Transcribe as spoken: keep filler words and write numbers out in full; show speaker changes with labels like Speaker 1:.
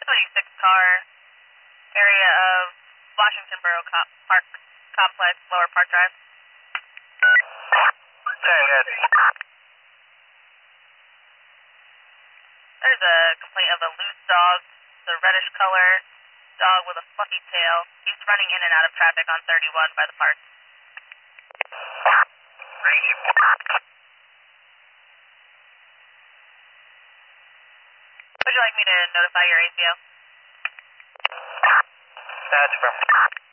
Speaker 1: twenty-six car, area of Washington Borough Co Park Complex, Lower Park Drive.
Speaker 2: Okay, good.
Speaker 1: There's a complaint of a loose dog, the reddish color, dog with a fluffy tail. He's running in and out of traffic on thirty-one by the park.
Speaker 2: Thank you.
Speaker 1: Would you like me to notify your A C O?
Speaker 2: That's from.